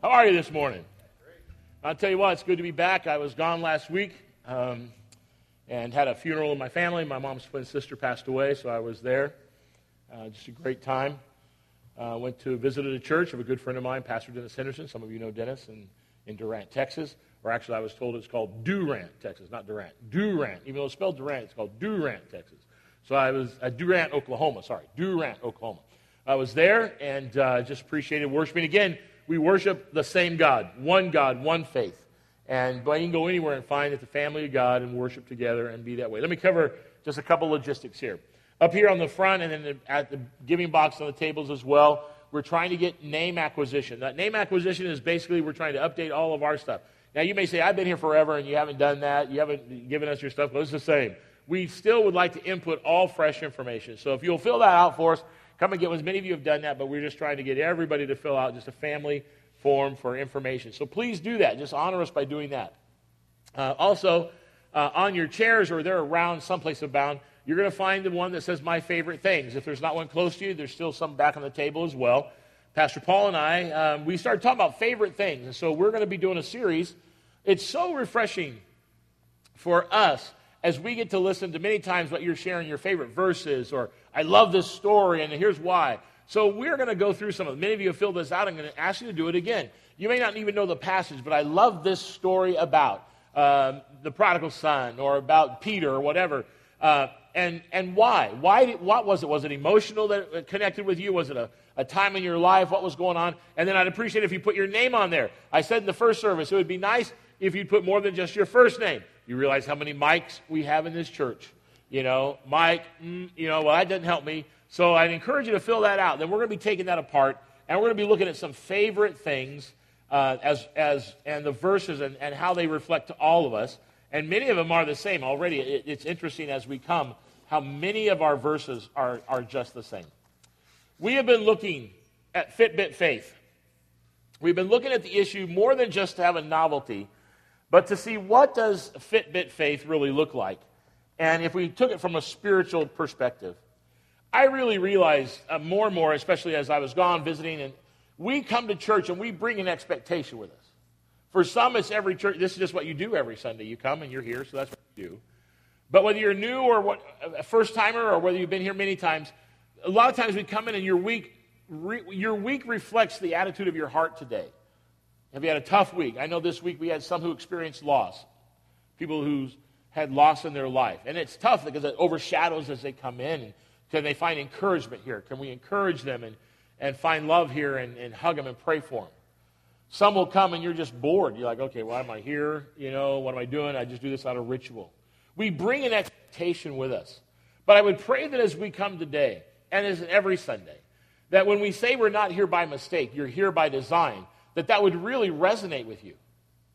How are you this morning? I'll tell you what, it's good to be back. I was gone last week and had a funeral in my family. My mom's twin sister passed away, so I was there. Just a great time. Went to visit a church of a good friend of mine, Pastor Dennis Henderson. Some of you know Dennis in Durant, Texas. Or actually, I was told it's called Durant, Texas, not Durant. Durant. Even though it's spelled Durant, it's called Durant, Texas. So I was at Durant, Oklahoma. Durant, Oklahoma. I was there and just appreciated worshiping. Again, we worship the same God, one faith. And you can go anywhere and find that the family of God and worship together and be that way. Let me cover just a couple logistics here. Up here on the front and then at the giving box on the tables as well, we're trying to get name acquisition. That name acquisition is basically we're trying to update all of our stuff. Now, you may say, I've been here forever and you haven't done that. You haven't given us your stuff. But it's the same. We still would like to input all fresh information. So if you'll fill that out for us, come and get one. As many of you have done that, but we're just trying to get everybody to fill out just a family form for information. So please do that. Just honor us by doing that. Also, on your chairs or they're around someplace abound, you're going to find the one that says My Favorite Things. If there's not one close to you, there's still some back on the table as well. Pastor Paul and I, we started talking about favorite things. And so we're going to be doing a series. It's so refreshing for us as we get to listen to many times what you're sharing, your favorite verses, or I love this story, and here's why. So we're going to go through some of them. Many of you have filled this out. I'm going to ask you to do it again. You may not even know the passage, but I love this story about the prodigal son or about Peter or whatever. And why? What was it? Was it emotional that it connected with you? Was it a time in your life? What was going on? And then I'd appreciate if you put your name on there. I said in the first service, it would be nice if you'd put more than just your first name. You realize how many Mikes we have in this church. You know, Mike, well, that doesn't help me. So I'd encourage you to fill that out. Then we're going to be taking that apart, and we're going to be looking at some favorite things and the verses and how they reflect to all of us. And many of them are the same already. It's interesting as we come how many of our verses are just the same. We have been looking at Fitbit faith. We've been looking at the issue more than just to have a novelty, but to see what does Fitbit faith really look like. And if we took it from a spiritual perspective, I really realized more and more, especially as I was gone visiting, and we come to church and we bring an expectation with us. For some, it's every church. This is just what you do every Sunday. You come and you're here, so that's what you do. But whether you're new or a first-timer or whether you've been here many times, a lot of times we come in and your week reflects the attitude of your heart today. Have you had a tough week? I know this week we had some who experienced loss, people who had loss in their life. And it's tough because it overshadows as they come in. Can they find encouragement here? Can we encourage them and find love here and hug them and pray for them? Some will come and you're just bored. You're like, okay, why am I here? What am I doing? I just do this out of ritual. We bring an expectation with us. But I would pray that as we come today, and as every Sunday, that when we say we're not here by mistake, you're here by design, that would really resonate with you.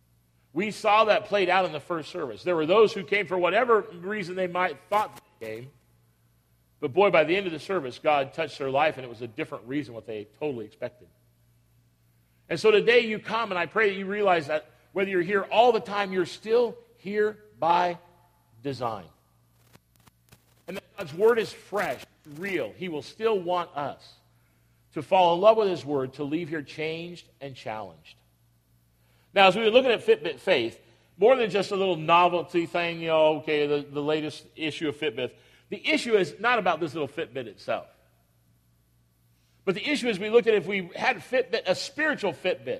We saw that played out in the first service. There were those who came for whatever reason they might thought they came. But boy, by the end of the service, God touched their life, and it was a different reason what they totally expected. And so today you come, and I pray that you realize that whether you're here all the time, you're still here by design. And that God's Word is fresh, real. He will still want us to fall in love with His Word, to leave here changed and challenged. Now, as we were looking at Fitbit faith, more than just a little novelty thing, the latest issue of Fitbit, the issue is not about this little Fitbit itself. But the issue is we looked at if we had Fitbit, a spiritual Fitbit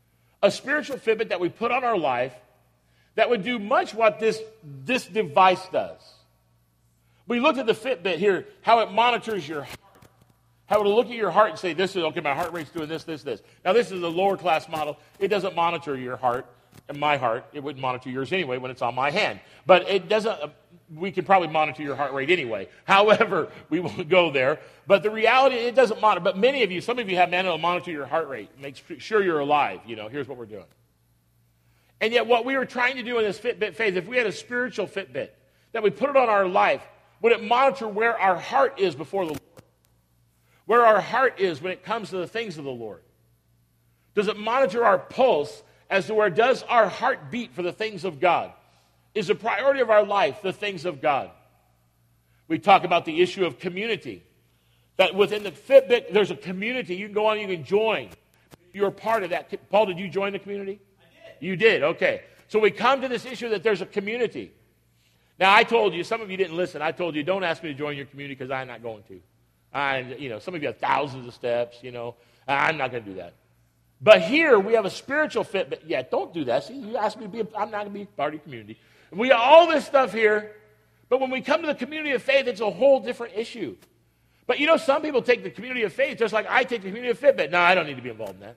that we put on our life that would do much what this device does. We looked at the Fitbit here, how it monitors your heart. How it will look at your heart and say, this is, okay, my heart rate's doing this. Now, this is a lower class model. It doesn't monitor your heart and my heart. It wouldn't monitor yours anyway when it's on my hand. But it doesn't, we can probably monitor your heart rate anyway. However, we won't go there. But the reality, it doesn't monitor. But some of you have manual monitor your heart rate. Make sure you're alive. Here's what we're doing. And yet what we were trying to do in this Fitbit faith, if we had a spiritual Fitbit, that we put it on our life, would it monitor where our heart is before the Lord? Where our heart is when it comes to the things of the Lord? Does it monitor our pulse as to where does our heart beat for the things of God? Is the priority of our life the things of God? We talk about the issue of community. That within the Fitbit, there's a community. You can go on, you can join. you're part of that. Paul, did you join the community? I did. You did, okay. So we come to this issue that there's a community. Now, I told you, some of you didn't listen. I told you, don't ask me to join your community because I'm not going to. Some of you have thousands of steps, I'm not going to do that. But here, we have a spiritual fit. But yeah, don't do that. See, you asked me to be, I'm not going to be part of your community. We got all this stuff here. But when we come to the community of faith, it's a whole different issue. But some people take the community of faith just like I take the community of Fitbit. No, I don't need to be involved in that.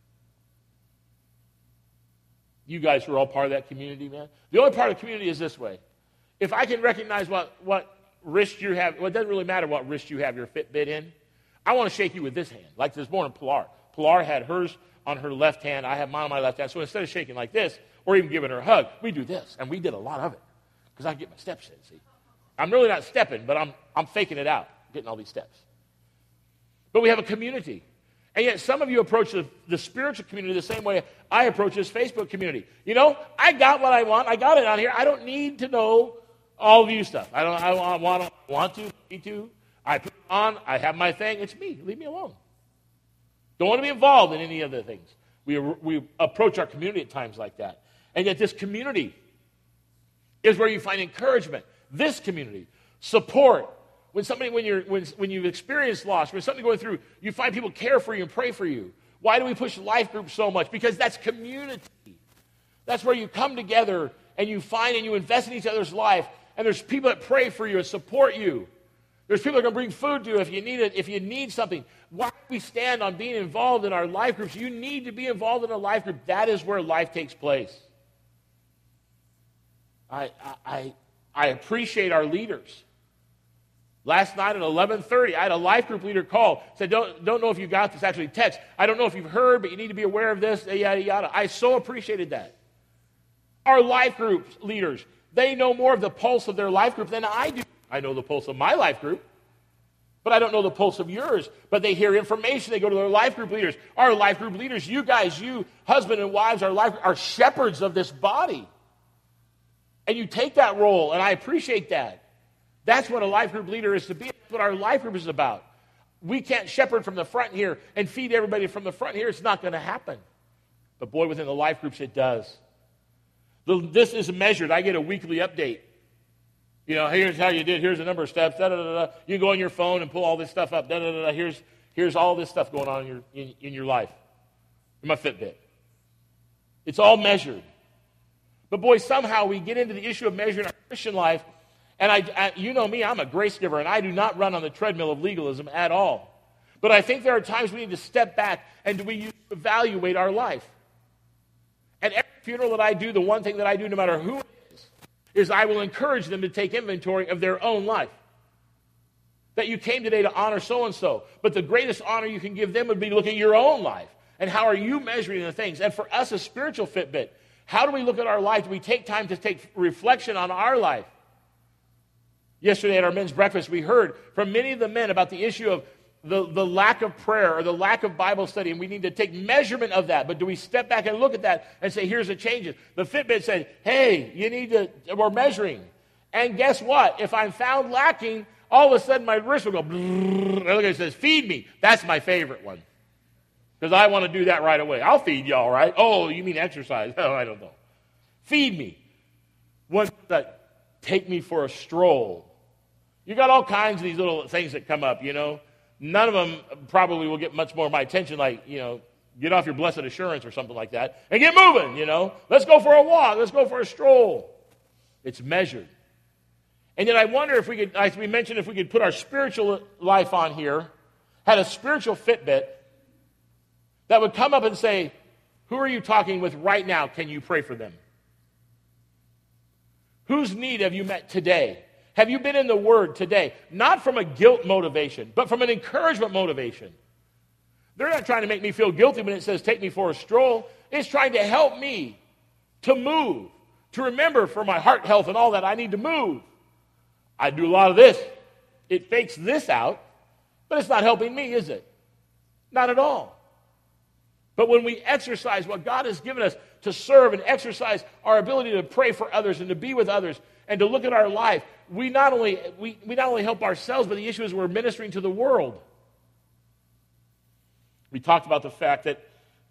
You guys are all part of that community, man. The only part of the community is this way. If I can recognize what wrist you have, well, it doesn't really matter what wrist you have your Fitbit in. I want to shake you with this hand, like this morning Pilar. Pilar had hers on her left hand. I have mine on my left hand. So instead of shaking like this or even giving her a hug, we do this. And we did a lot of it because I get my steps in, see. I'm really not stepping, but I'm faking it out, getting all these steps. But we have a community. And yet some of you approach the spiritual community the same way I approach this Facebook community. I got what I want. I got it on here. I don't need to know all of you stuff. I want to, need to. I put it on. I have my thing. It's me. Leave me alone. Don't want to be involved in any other things. We approach our community at times like that. And yet this community is where you find encouragement. This community, support. When you've experienced loss, when something's going through, you find people care for you and pray for you. Why do we push life groups so much? Because that's community. That's where you come together and you find and you invest in each other's life. And there's people that pray for you and support you. There's people that are going to bring food to you if you need it, if you need something. Why do we stand on being involved in our life groups? You need to be involved in a life group. That is where life takes place. I appreciate our leaders. Last night at 11:30, I had a life group leader call. Said, don't know if you got this, actually text. I don't know if you've heard, but you need to be aware of this, yada, yada. I so appreciated that. Our life group leaders, they know more of the pulse of their life group than I do. I know the pulse of my life group, but I don't know the pulse of yours. But they hear information. They go to their life group leaders. Our life group leaders, you guys, you husband and wives, are shepherds of this body. And you take that role, and I appreciate that. That's what a life group leader is to be. That's what our life group is about. We can't shepherd from the front here and feed everybody from the front here. It's not going to happen. But boy, within the life groups, it does. This is measured. I get a weekly update. Here's how you did. Here's the number of steps. Da, da, da, da. You go on your phone and pull all this stuff up. Da, da, da, da. Here's all this stuff going on in your life. In my Fitbit. It's all measured. But boy, somehow we get into the issue of measuring our Christian life. And you know me, I'm a grace giver, and I do not run on the treadmill of legalism at all. But I think there are times we need to step back and we evaluate our life. At every funeral that I do, the one thing that I do, no matter who it is I will encourage them to take inventory of their own life. That you came today to honor so-and-so, but the greatest honor you can give them would be to look at your own life. And how are you measuring the things? And for us, a spiritual Fitbit, how do we look at our life? Do we take time to take reflection on our life? Yesterday at our men's breakfast, we heard from many of the men about the issue of the lack of prayer or the lack of Bible study, and we need to take measurement of that. But do we step back and look at that and say, here's the changes? The Fitbit said, hey, we're measuring. And guess what? If I'm found lacking, all of a sudden my wrist will go, and look, it says, feed me. That's my favorite one. Because I want to do that right away. I'll feed you all right. Oh, you mean exercise? Oh, I don't know. Feed me. One that take me for a stroll. You got all kinds of these little things that come up, None of them probably will get much more of my attention, like, get off your blessed assurance or something like that, and get moving, Let's go for a walk. Let's go for a stroll. It's measured. And yet I wonder if we could, as we mentioned, if we could put our spiritual life on here, had a spiritual Fitbit that would come up and say, who are you talking with right now? Can you pray for them? Whose need have you met today? Have you been in the Word today? Not from a guilt motivation, but from an encouragement motivation. They're not trying to make me feel guilty when it says take me for a stroll. It's trying to help me to move, to remember for my heart health and all that I need to move. I do a lot of this. It fakes this out, but it's not helping me, is it? Not at all. But when we exercise what God has given us to serve and exercise our ability to pray for others and to be with others and to look at our life, we not only help ourselves, but the issue is we're ministering to the world. We talked about the fact that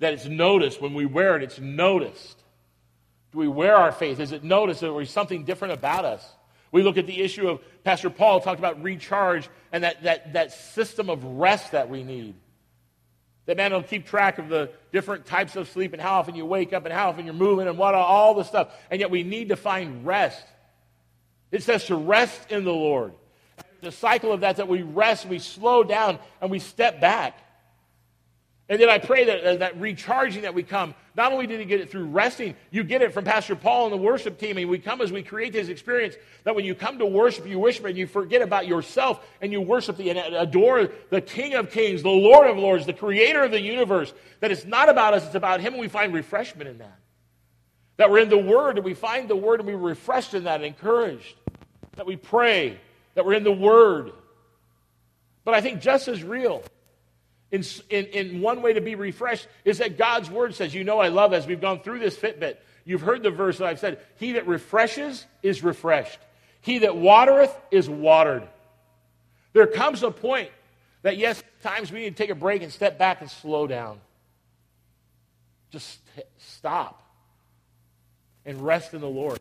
that it's noticed. When we wear it, it's noticed. Do we wear our faith? Is it noticed? Or is something different about us? We look at the issue of Pastor Paul talked about recharge and that system of rest that we need. That man will keep track of the different types of sleep and how often you wake up and how often you're moving and what all the stuff. And yet we need to find rest. It says to rest in the Lord. The cycle of that we rest, we slow down, and we step back. And then I pray that recharging that we come, not only did he get it through resting, you get it from Pastor Paul and the worship team, and we come as we create this experience that when you come to worship, you worship and you forget about yourself, and you worship and adore the King of Kings, the Lord of Lords, the Creator of the universe, that it's not about us, it's about Him, and we find refreshment in that. That we're in the Word, and we find the Word, and we're refreshed in that, and encouraged. That we pray, that we're in the Word. But I think just as real, in one way to be refreshed, is that God's Word says, I love, as we've gone through this Fitbit, you've heard the verse that I've said, he that refreshes is refreshed. He that watereth is watered. There comes a point that, yes, at times we need to take a break and step back and slow down. Just stop and rest in the Lord.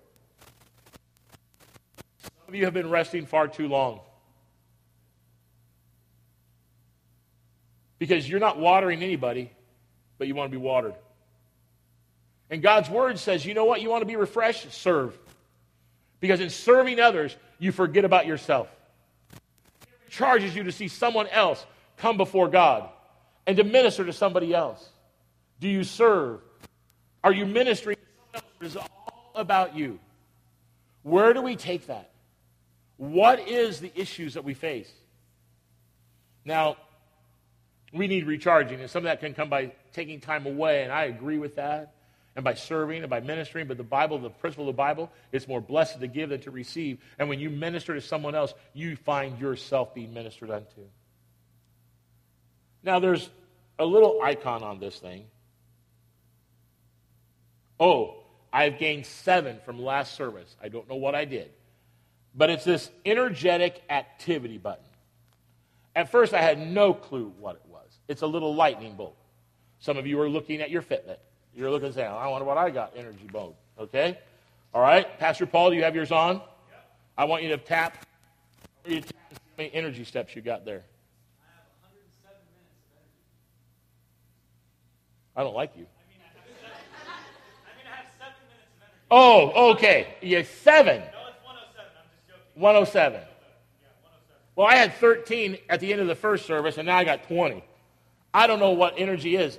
Some of you have been resting far too long. Because you're not watering anybody, but you want to be watered. And God's Word says, you know what? You want to be refreshed? Serve. Because in serving others, you forget about yourself. It charges you to see someone else come before God and to minister to somebody else. Do you serve? Are you ministering to someone else? It is all about you. Where do we take that? What is the issues that we face? Now, we need recharging, and some of that can come by taking time away, and I agree with that, and by serving and by ministering, but the Bible, the principle of the Bible, it's more blessed to give than to receive, and when you minister to someone else, you find yourself being ministered unto. Now, there's a little icon on this thing. Oh, I've gained 7 from last service. I don't know what I did, but it's this energetic activity button. At first, I had no clue what it was. It's a little lightning bolt. Some of you are looking at your Fitbit. You're looking and saying, I wonder what I got, energy mode. Okay? All right. Pastor Paul, do you have yours on? Yep. I want you to tap. I want you to tap and see how many energy steps you got there. I have 107 minutes of energy. I don't like you. I have 7 minutes of energy. Oh, okay. You have 7. No, it's 107. I'm just joking. 107. Yeah, 107. Well, I had 13 at the end of the first service, and now I got 20. I don't know what energy is.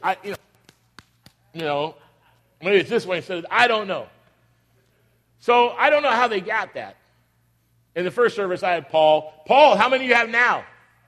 Maybe it's this way instead of, I don't know. So I don't know how they got that. In the first service, I had Paul. Paul, how many do you have now?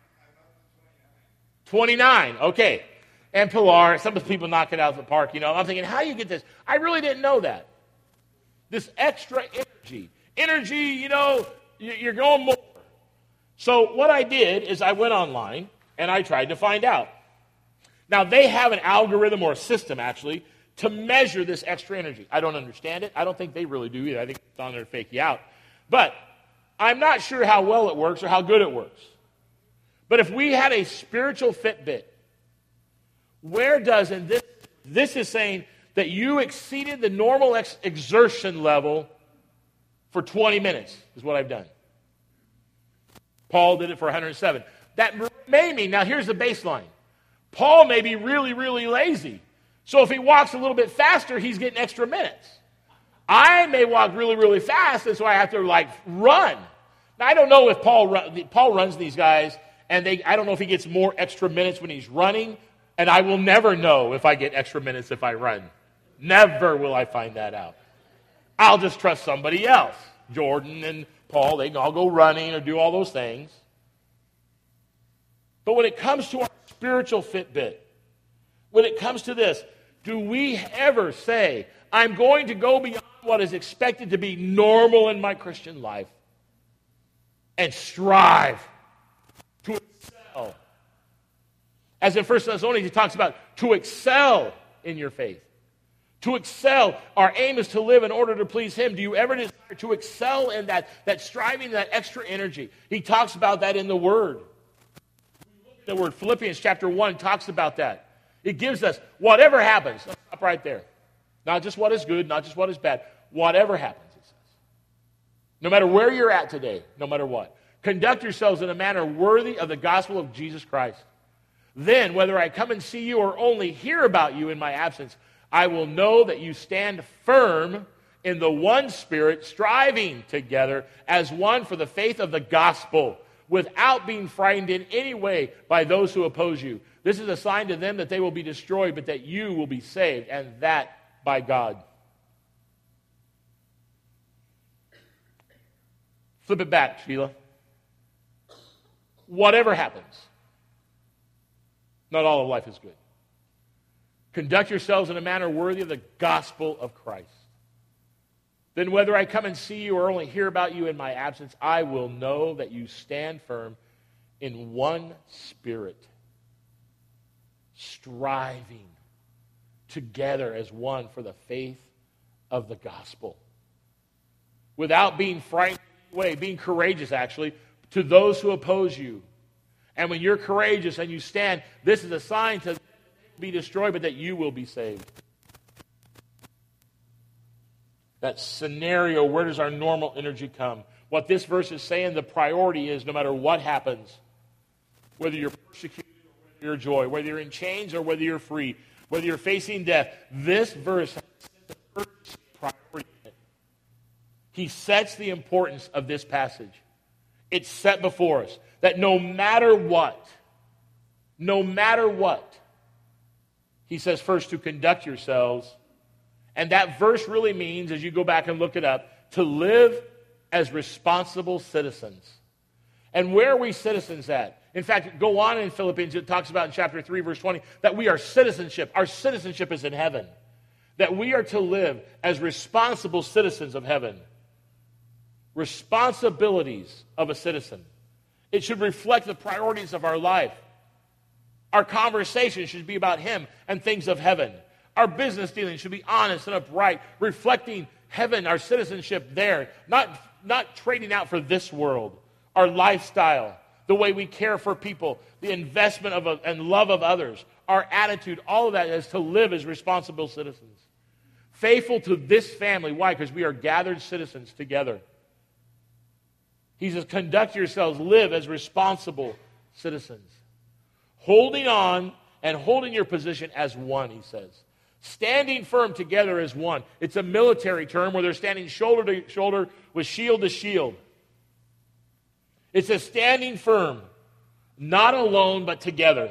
29. Okay. And Pilar. Some people knock it out of the park. I'm thinking, how do you get this? I really didn't know that. This extra energy. Energy, you're going more. So what I did is I went online and I tried to find out. Now, they have an algorithm or a system, actually, to measure this extra energy. I don't understand it. I don't think they really do either. I think it's on there to fake you out. But I'm not sure how well it works or how good it works. But if we had a spiritual Fitbit, where does, and this is saying that you exceeded the normal exertion level for 20 minutes, is what I've done. Paul did it for 107. That may mean, now here's the baseline. Paul may be really, really lazy. So if he walks a little bit faster, he's getting extra minutes. I may walk really, really fast, and so I have to, run. Now, I don't know if Paul runs these guys, and I don't know if he gets more extra minutes when he's running, and I will never know if I get extra minutes if I run. Never will I find that out. I'll just trust somebody else. Jordan and Paul, they can all go running or do all those things. But when it comes to our spiritual Fitbit, when it comes to this, do we ever say, I'm going to go beyond what is expected to be normal in my Christian life and strive to excel? As in 1 Thessalonians, he talks about to excel in your faith. To excel, our aim is to live in order to please Him. Do you ever desire to excel in that striving, that extra energy? He talks about that in the Word. The word Philippians chapter 1 talks about that. It gives us whatever happens. Let's stop right there. Not just what is good, not just what is bad. Whatever happens, it says. No matter where you're at today, no matter what. Conduct yourselves in a manner worthy of the gospel of Jesus Christ. Then, whether I come and see you or only hear about you in my absence, I will know that you stand firm in the one Spirit, striving together as one for the faith of the gospel, without being frightened in any way by those who oppose you. This is a sign to them that they will be destroyed, but that you will be saved, and that by God. Flip it back, Sheila. Whatever happens, not all of life is good. Conduct yourselves in a manner worthy of the gospel of Christ. Then whether I come and see you or only hear about you in my absence, I will know that you stand firm in one Spirit, striving together as one for the faith of the gospel. Without being frightened in any way, being courageous actually, to those who oppose you. And when you're courageous and you stand, this is a sign to them that they will be destroyed, but that you will be saved. That scenario, where does our normal energy come? What this verse is saying, the priority is no matter what happens, whether you're persecuted or whether you're joy, whether you're in chains or whether you're free, whether you're facing death, this verse has a urgency priority in it. He sets the importance of this passage. It's set before us that no matter what, he says first to conduct yourselves. And that verse really means, as you go back and look it up, to live as responsible citizens. And where are we citizens at? In fact, go on in Philippians, it talks about in chapter 3, verse 20, that we are citizenship. Our citizenship is in heaven. That we are to live as responsible citizens of heaven. Responsibilities of a citizen. It should reflect the priorities of our life. Our conversation should be about Him and things of heaven. Our business dealings should be honest and upright, reflecting heaven, our citizenship there, not trading out for this world. Our lifestyle, the way we care for people, the investment of and love of others, our attitude, all of that is to live as responsible citizens. Faithful to this family. Why? Because we are gathered citizens together. He says, conduct yourselves, live as responsible citizens. Holding on and holding your position as one, he says. Standing firm together as one. It's a military term where they're standing shoulder to shoulder with shield to shield. It's a standing firm, not alone but together.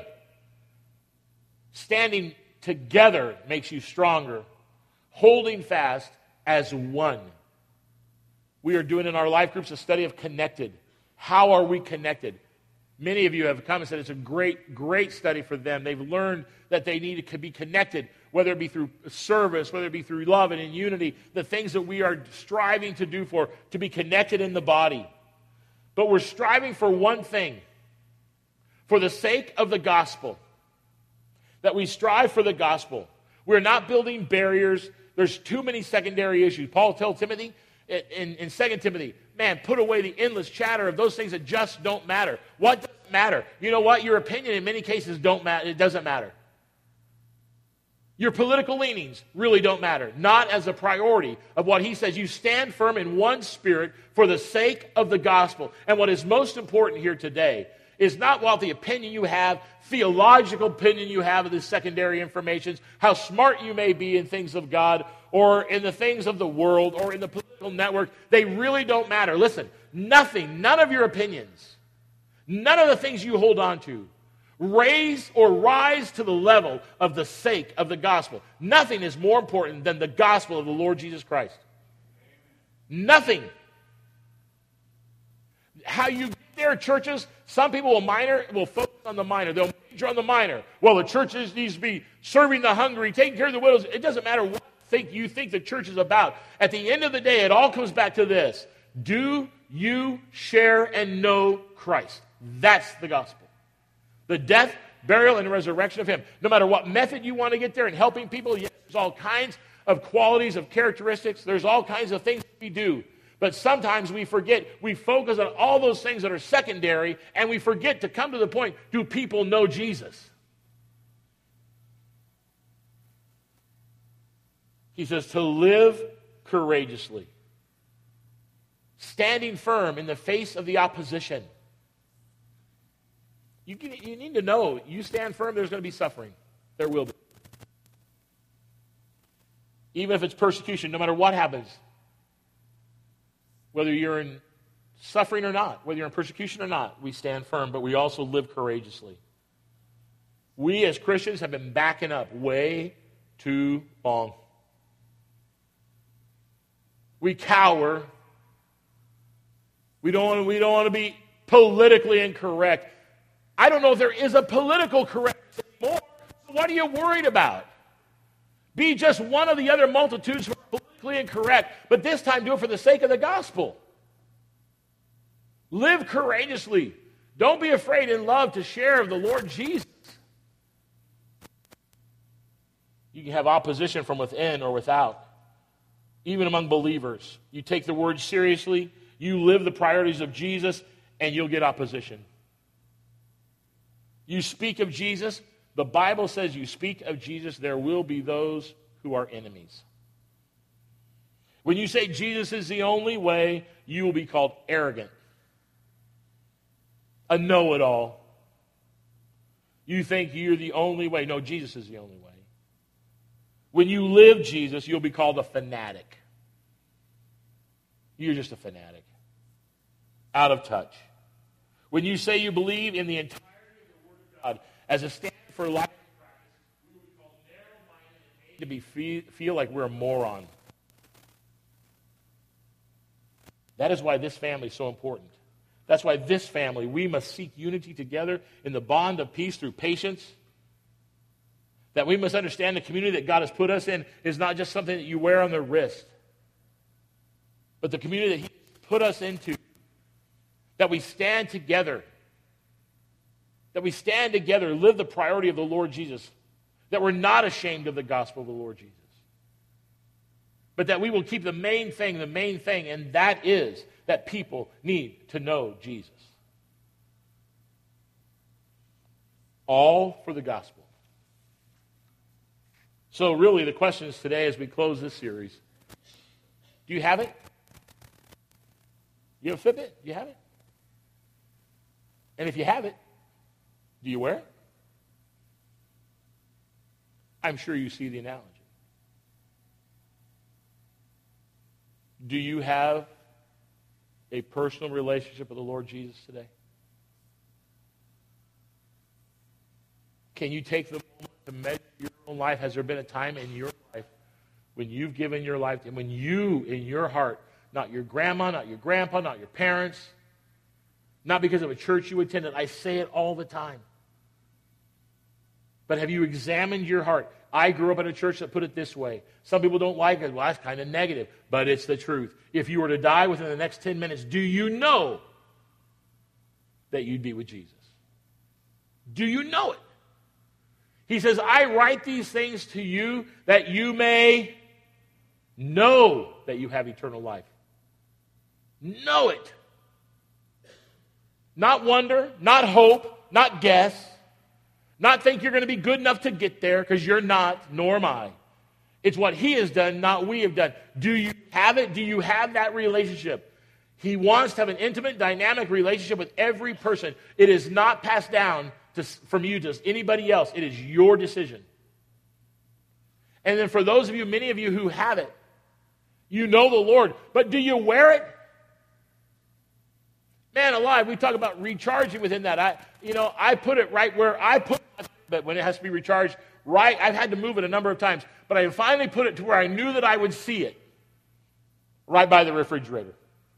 Standing together makes you stronger. Holding fast as one. We are doing in our life groups a study of connected. How are we connected? Many of you have come and said it's a great study for them. They've learned that they need to be connected, whether it be through service, whether it be through love and in unity, the things that we are striving to do to be connected in the body. But we're striving for one thing, for the sake of the gospel, that we strive for the gospel. We're not building barriers. There's too many secondary issues. Paul tells Timothy in 2 Timothy, man, put away the endless chatter of those things that just don't matter. What doesn't matter? You know what? Your opinion in many cases don't matter. It doesn't matter. Your political leanings really don't matter. Not as a priority of what he says. You stand firm in one spirit for the sake of the gospel. And what is most important here today is not what the opinion you have, theological opinion you have of the secondary information, how smart you may be in things of God or in the things of the world or in the political network. They really don't matter. Listen, nothing, none of your opinions, none of the things you hold on to raise or rise to the level of the sake of the gospel. Nothing is more important than the gospel of the Lord Jesus Christ. Nothing. How you get there, churches, some people will focus on the minor. They'll major on the minor. Well, the church needs to be serving the hungry, taking care of the widows. It doesn't matter what you think the church is about. At the end of the day, it all comes back to this. Do you share and know Christ? That's the gospel. The death, burial, and resurrection of Him. No matter what method you want to get there in helping people, yes, there's all kinds of qualities, of characteristics. There's all kinds of things we do. But sometimes we forget. We focus on all those things that are secondary, and we forget to come to the point, do people know Jesus? He says to live courageously, standing firm in the face of the opposition. You need to know, you stand firm, there's going to be suffering. There will be. Even if it's persecution, no matter what happens, whether you're in suffering or not, whether you're in persecution or not, we stand firm, but we also live courageously. We as Christians have been backing up way too long. We cower. We don't want to be politically incorrect. I don't know if there is a political correctness anymore. So what are you worried about? Be just one of the other multitudes who are politically incorrect, but this time do it for the sake of the gospel. Live courageously. Don't be afraid in love to share of the Lord Jesus. You can have opposition from within or without, even among believers. You take the word seriously, you live the priorities of Jesus, and you'll get opposition. You speak of Jesus, the Bible says you speak of Jesus, there will be those who are enemies. When you say Jesus is the only way, you will be called arrogant, a know-it-all. You think you're the only way. No, Jesus is the only way. When you live Jesus, you'll be called a fanatic. You're just a fanatic, out of touch. When you say you believe in the entirety of the Word of God as a standard for life and practice, we will be called narrow-minded and made to feel like we're a moron. That is why this family is so important. That's why this family, we must seek unity together in the bond of peace through patience. That we must understand the community that God has put us in is not just something that you wear on the wrist, but the community that He put us into. That we stand together. That we stand together, live the priority of the Lord Jesus. That we're not ashamed of the gospel of the Lord Jesus. But that we will keep the main thing, and that is that people need to know Jesus. All for the gospel. So really the question is today as we close this series, do you have it? You have a Fitbit? Do you have it? And if you have it, do you wear it? I'm sure you see the analogy. Do you have a personal relationship with the Lord Jesus today? Can you take the moment to measure your own life? Has there been a time in your life when you've given your life, and when you, in your heart, not your grandma, not your grandpa, not your parents, not because of a church you attended, I say it all the time, but have you examined your heart? I grew up in a church that put it this way. Some people don't like it. Well, that's kind of negative, but it's the truth. If you were to die within the next 10 minutes, do you know that you'd be with Jesus? Do you know it? He says, I write these things to you that you may know that you have eternal life. Know it. Not wonder, not hope, not guess, not think you're going to be good enough to get there, because you're not, nor am I. It's what He has done, not we have done. Do you have it? Do you have that relationship? He wants to have an intimate, dynamic relationship with every person. It is not passed down from you to anybody else. It is your decision. And then for those of you, many of you who have it, you know the Lord, but do you wear it? Man alive, we talk about recharging within that. I put it right where I put it, but when it has to be recharged, right, I've had to move it a number of times, but I finally put it to where I knew that I would see it, right by the refrigerator.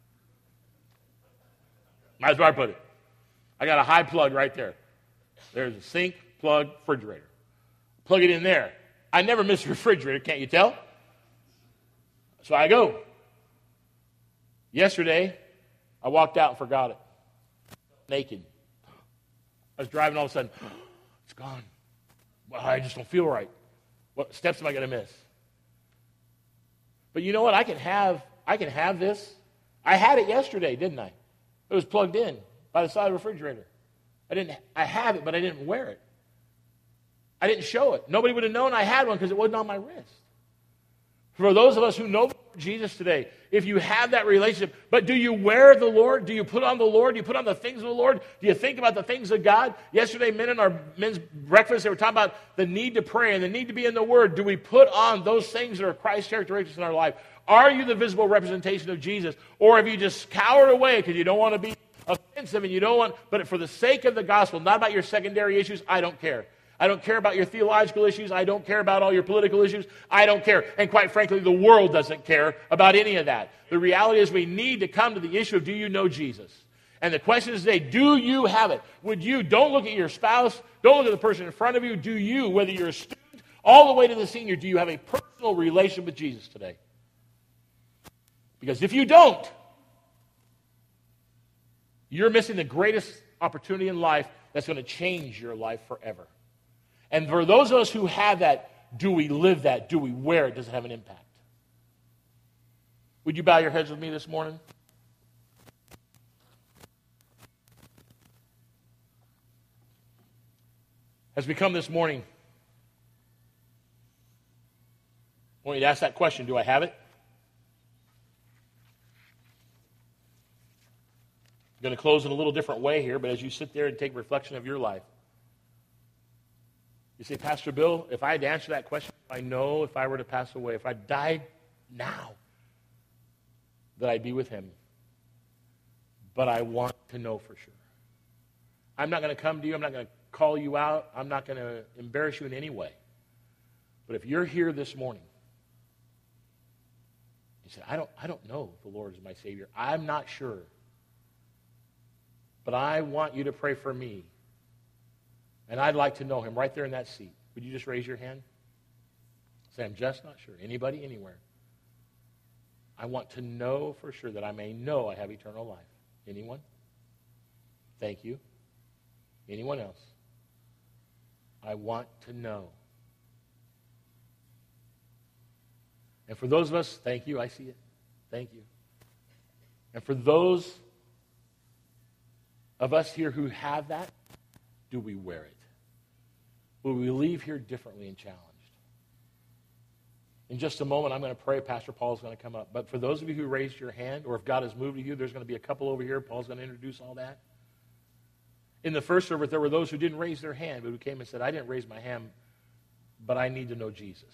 That's where I put it. I got a high plug right there. There's a sink, plug, refrigerator. Plug it in there. I never miss a refrigerator, can't you tell? So I go. Yesterday, I walked out and forgot it. Naked. I was driving, all of a sudden, it's gone. Well, I just don't feel right. What steps am I going to miss? But you know what? I can have this. I had it yesterday, didn't I? It was plugged in by the side of the refrigerator. I have it, but I didn't wear it. I didn't show it. Nobody would have known I had one because it wasn't on my wrist. For those of us who know Jesus today, if you have that relationship, but do you wear the Lord? Do you put on the Lord? Do you put on the things of the Lord? Do you think about the things of God? Yesterday, men in our men's breakfast, they were talking about the need to pray and the need to be in the Word. Do we put on those things that are Christ's characteristics in our life? Are you the visible representation of Jesus? Or have you just cowered away because you don't want to be offensive and you don't want, but for the sake of the gospel, not about your secondary issues, I don't care. I don't care about your theological issues. I don't care about all your political issues. I don't care. And quite frankly, the world doesn't care about any of that. The reality is we need to come to the issue of, do you know Jesus? And the question is today, do you have it? Would you, don't look at your spouse, don't look at the person in front of you, do you, whether you're a student, all the way to the senior, do you have a personal relationship with Jesus today? Because if you don't, you're missing the greatest opportunity in life that's going to change your life forever. And for those of us who have that, do we live that? Do we wear it? Does it have an impact? Would you bow your heads with me this morning? As we come this morning, I want you to ask that question, do I have it? I'm going to close in a little different way here, but as you sit there and take reflection of your life, you say, Pastor Bill, if I had to answer that question, I know if I were to pass away, if I died now, that I'd be with him. But I want to know for sure. I'm not going to come to you. I'm not going to call you out. I'm not going to embarrass you in any way. But if you're here this morning, you say, I don't know the Lord is my Savior. I'm not sure. But I want you to pray for me. And I'd like to know him right there in that seat. Would you just raise your hand? Say, I'm just not sure. Anybody, anywhere. I want to know for sure that I may know I have eternal life. Anyone? Thank you. Anyone else? I want to know. And for those of us, thank you. I see it. Thank you. And for those of us here who have that, do we wear it? Will we leave here differently and challenged? In just a moment, I'm going to pray. Pastor Paul's going to come up. But for those of you who raised your hand, or if God has moved to you, there's going to be a couple over here. Paul's going to introduce all that. In the first service, there were those who didn't raise their hand, but who came and said, I didn't raise my hand, but I need to know Jesus.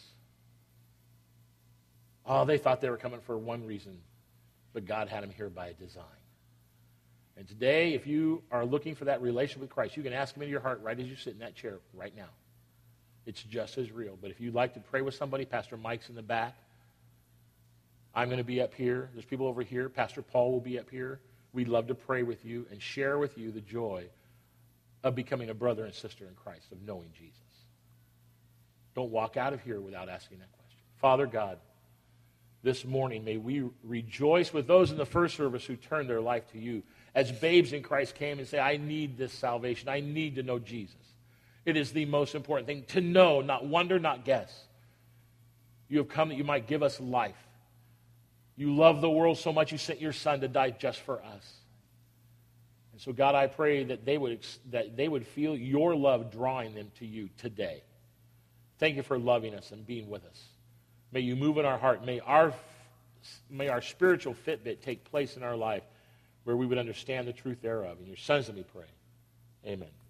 Oh, they thought they were coming for one reason, but God had them here by a design. And today, if you are looking for that relationship with Christ, you can ask him into your heart right as you sit in that chair right now. It's just as real. But if you'd like to pray with somebody, Pastor Mike's in the back. I'm going to be up here. There's people over here. Pastor Paul will be up here. We'd love to pray with you and share with you the joy of becoming a brother and sister in Christ, of knowing Jesus. Don't walk out of here without asking that question. Father God, this morning may we rejoice with those in the first service who turned their life to you. As babes in Christ came and say, I need this salvation. I need to know Jesus. It is the most important thing to know, not wonder, not guess. You have come that you might give us life. You love the world so much you sent your Son to die just for us. And so, God, I pray that they would feel your love drawing them to you today. Thank you for loving us and being with us. May you move in our heart. May our spiritual Fitbit take place in our life where we would understand the truth thereof. In your Son's name we pray. Amen.